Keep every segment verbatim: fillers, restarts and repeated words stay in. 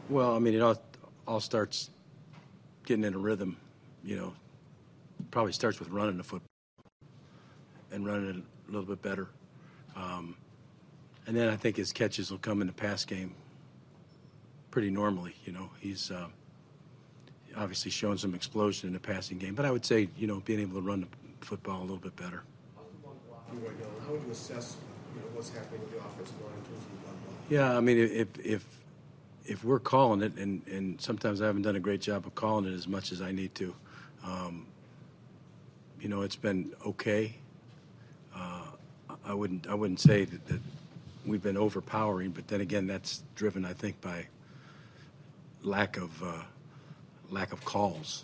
Well, I mean, it all, all starts getting in a rhythm, you know. Probably starts with running the football and running it a little bit better. Um, and then I think his catches will come in the pass game pretty normally, you know. He's uh, obviously shown some explosion in the passing game. But I would say, you know, being able to run the football a little bit better. How would you assess, you know, what's happening with the offensive line in terms of the run block? Yeah, I mean, if if if we're calling it, and, and sometimes I haven't done a great job of calling it as much as I need to, um, you know, it's been okay. Uh, I wouldn't I wouldn't say that, that we've been overpowering, but then again, that's driven, I think, by lack of uh, lack of calls.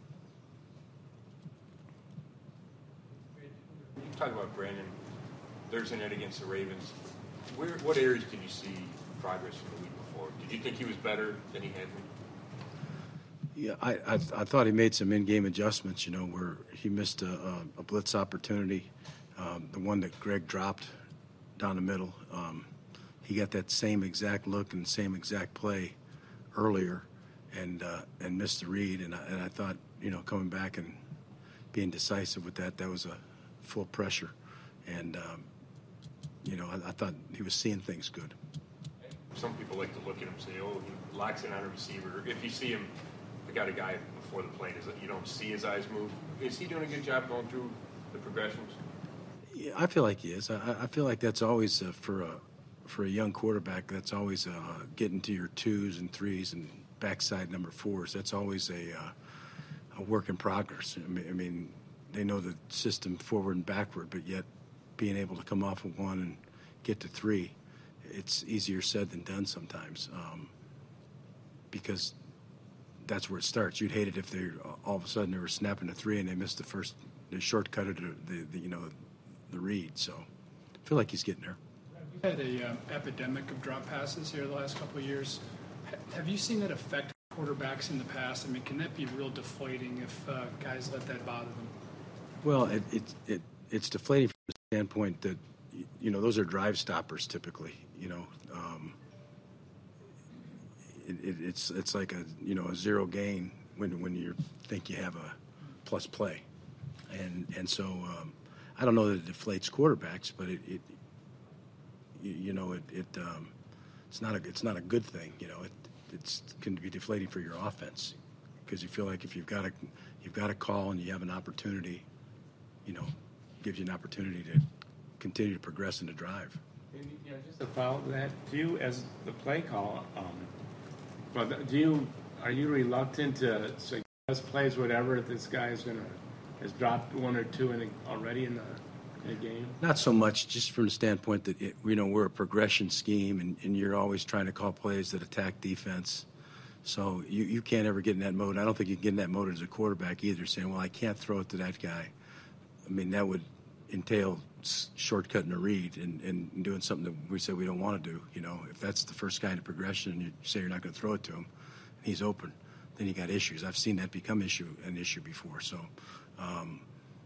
You talk about Brandon Thursday night against the Ravens. Where, what areas did you see progress from the week before? Did you think he was better than he had been? Yeah, I, I I thought he made some in-game adjustments, you know, where he missed a, a, a blitz opportunity, um, the one that Greg dropped down the middle. Um, he got that same exact look and same exact play earlier and uh, and missed the read. And I, and I thought, you know, coming back and being decisive with that, that was a full pressure. And, um, you know, I, I thought he was seeing things good. Some people like to look at him and say, oh, he locks in on a receiver. If you see him, I got a guy before the plate, is that you don't see his eyes move. Is he doing a good job going through the progressions? Yeah, I feel like he is. I, I feel like that's always uh, for a for a young quarterback. That's always uh, getting to your twos and threes and backside number fours. That's always a uh, a work in progress. I mean, I mean, they know the system forward and backward, but yet being able to come off of one and get to three, it's easier said than done sometimes, um, because that's where it starts. You'd hate it if they all of a sudden they were snapping to three and they missed the first, they shortcutted the, the, the you know, the read. So I feel like he's getting there. We've had a um, epidemic of drop passes here the last couple of years. H- have you seen that affect quarterbacks in the past? I mean, can that be real deflating if uh, guys let that bother them? Well, it, it, it it's deflating from the standpoint that, you know, those are drive stoppers typically. You know, um, it, it, it's it's like a you know a zero gain when when you think you have a plus play, and and so um, I don't know that it deflates quarterbacks, but it, it you, you know it, it um, it's not a it's not a good thing. You know, it it's can be deflating for your offense because you feel like if you've got a you've got a call and you have an opportunity, you know, gives you an opportunity to continue to progress in the drive. You know, just to follow that, do you, as the play call, um, well, do you are you reluctant to suggest plays, whatever, if this guy is gonna has dropped one or two in a, already in the, in the game? Not so much, just from the standpoint that it, you know we're a progression scheme, and, and you're always trying to call plays that attack defense. So you, you can't ever get in that mode. I don't think you can get in that mode as a quarterback either, saying, well, I can't throw it to that guy. I mean, that would entail shortcutting a read and, and doing something that we said we don't want to do. You know, if that's the first guy in the progression and you say you're not going to throw it to him, and he's open, then you got issues. I've seen that become issue an issue before. So um,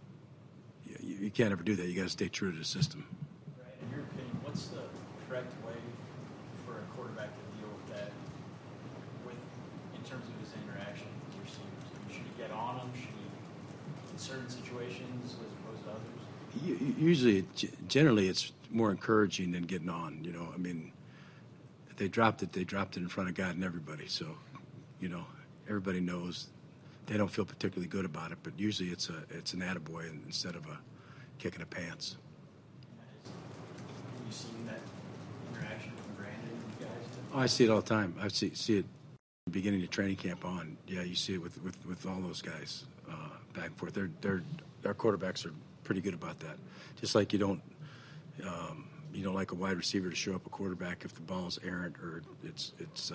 you, you can't ever do that. You got to stay true to the system. Right. In your opinion, what's the correct way for a quarterback to deal with that, with in terms of his interaction with receivers? I mean, should he get on them? Should he, in certain situations, as opposed to others? Usually, generally, it's more encouraging than getting on. You know, I mean, if they dropped it, they dropped it in front of God and everybody. So, you know, everybody knows they don't feel particularly good about it. But usually, it's a it's an attaboy instead of a kick in the pants. Have you seen that interaction from Brandon and you guys? Oh, I see it all the time. I see see it beginning of training camp on. Yeah, you see it with with, with all those guys uh, back and forth. They're they're our quarterbacks are pretty good about that. Just like you don't, um, you don't like a wide receiver to show up a quarterback if the ball's errant or it's it's uh,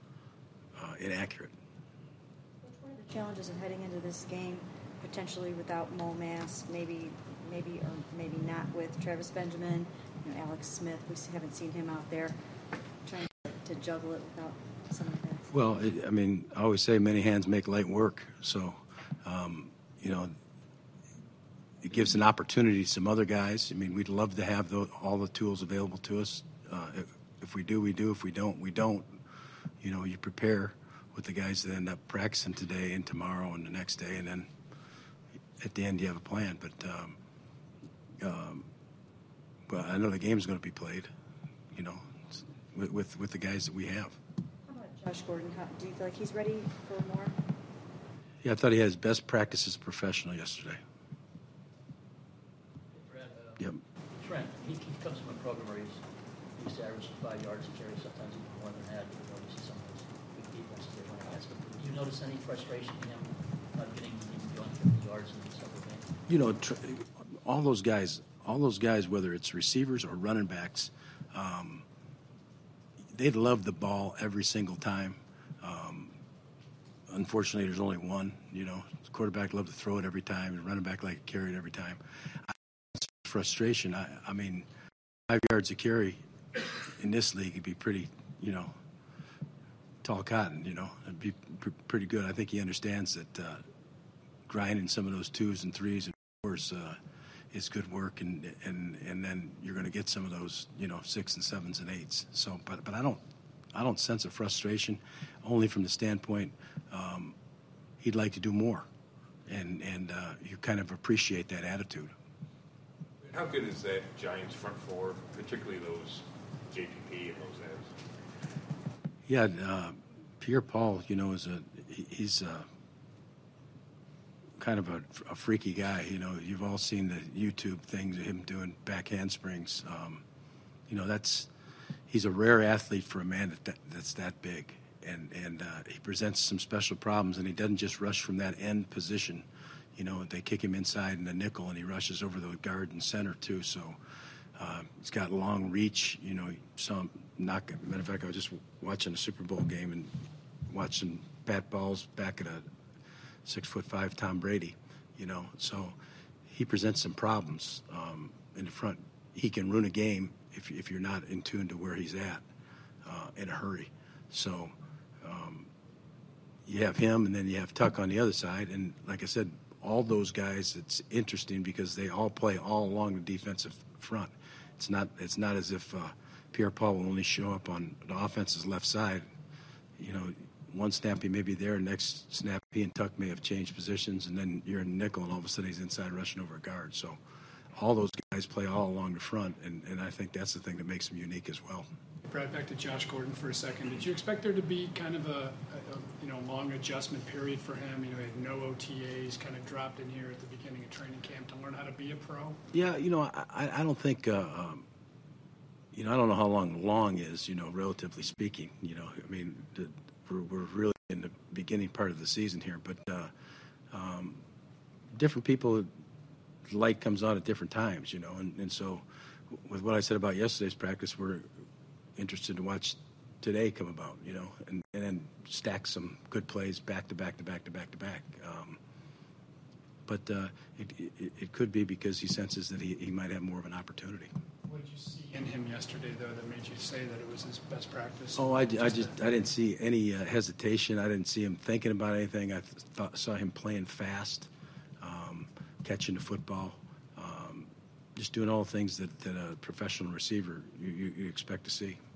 uh, inaccurate. What are the challenges of heading into this game, potentially without Mo Mass, maybe, maybe or maybe not with Travis Benjamin, you know, Alex Smith? We haven't seen him out there trying to juggle it without some of that. Well, it, I mean, I always say many hands make light work. So, um, you know. It gives an opportunity to some other guys. I mean, we'd love to have the, all the tools available to us. Uh, if, if we do, we do. If we don't, we don't. you know, you prepare with the guys that end up practicing today and tomorrow and the next day, and then at the end you have a plan. But um, um, well, I know the game's going to be played, you know, with, with with the guys that we have. How about Josh Gordon? How, do you feel like he's ready for more? Yeah, I thought he had his best practice as a professional yesterday. Brad, uh, Yep. Trent, he, he comes from a program where he's, he used to average five yards a carry, sometimes even more than that. You know, you see some of those big defenses they're going against. But did you notice any frustration in him not getting even beyond fifty yards in several games? You know, tr- all those guys, all those guys, whether it's receivers or running backs, um, they'd love the ball every single time. Um, unfortunately, there's only one. You know, the quarterback loved to throw it every time, and running back like to carry it every time. I, frustration. I, I mean, five yards a carry in this league would be pretty, you know, tall cotton. You know, it'd be pr- pretty good. I think he understands that uh, grinding some of those twos and threes and fours uh, is good work, and and and then you're going to get some of those, you know, six and sevens and eights. So, but but I don't, I don't sense a frustration, only from the standpoint um, he'd like to do more, and and uh, you kind of appreciate that attitude. How good is that Giants front four, particularly those J P P and those ends? Yeah, uh, Pierre Paul, you know, is a he- he's a, kind of a, a freaky guy. You know, you've all seen the YouTube things of him doing back handsprings. Um, you know, that's he's a rare athlete for a man that, that that's that big, and and uh, he presents some special problems. And he doesn't just rush from that end position. You know, they kick him inside in the nickel, and he rushes over the guard and center too. So uh, he's got long reach. You know, some knock. Matter of fact, I was just watching a Super Bowl game and watching bat balls back at a six foot five Tom Brady. You know, so he presents some problems um, in the front. He can ruin a game if if you're not in tune to where he's at uh, in a hurry. So um, you have him, and then you have Tuck on the other side, and like I said, all those guys, it's interesting because they all play all along the defensive front. It's not it's not as if uh, Pierre Paul will only show up on the offense's left side. You know, one snap he may be there, next snap he and Tuck may have changed positions, and then you're in nickel, and all of a sudden he's inside rushing over a guard. So all those guys play all along the front, and, and I think that's the thing that makes them unique as well. Brad, back to Josh Gordon for a second. Did you expect there to be kind of a, a, a you know long adjustment period for him? You know, he had no O T As, kind of dropped in here at the beginning of training camp to learn how to be a pro. Yeah, you know, I, I don't think, uh, um, you know, I don't know how long long is, you know, relatively speaking. You know, I mean, the, we're, we're really in the beginning part of the season here, but uh, um, different people, light comes on at different times, you know, and, and so with what I said about yesterday's practice, we're interested to watch today come about, you know, and, and then stack some good plays back to back to back to back to back. Um, but uh, it, it, it could be because he senses that he, he might have more of an opportunity. What did you see in him yesterday, though, that made you say that it was his best practice? Oh, I, I just I didn't see any uh, hesitation. I didn't see him thinking about anything. I th- thought, saw him playing fast, um, catching the football, um, just doing all the things that, that a professional receiver you, you, you expect to see.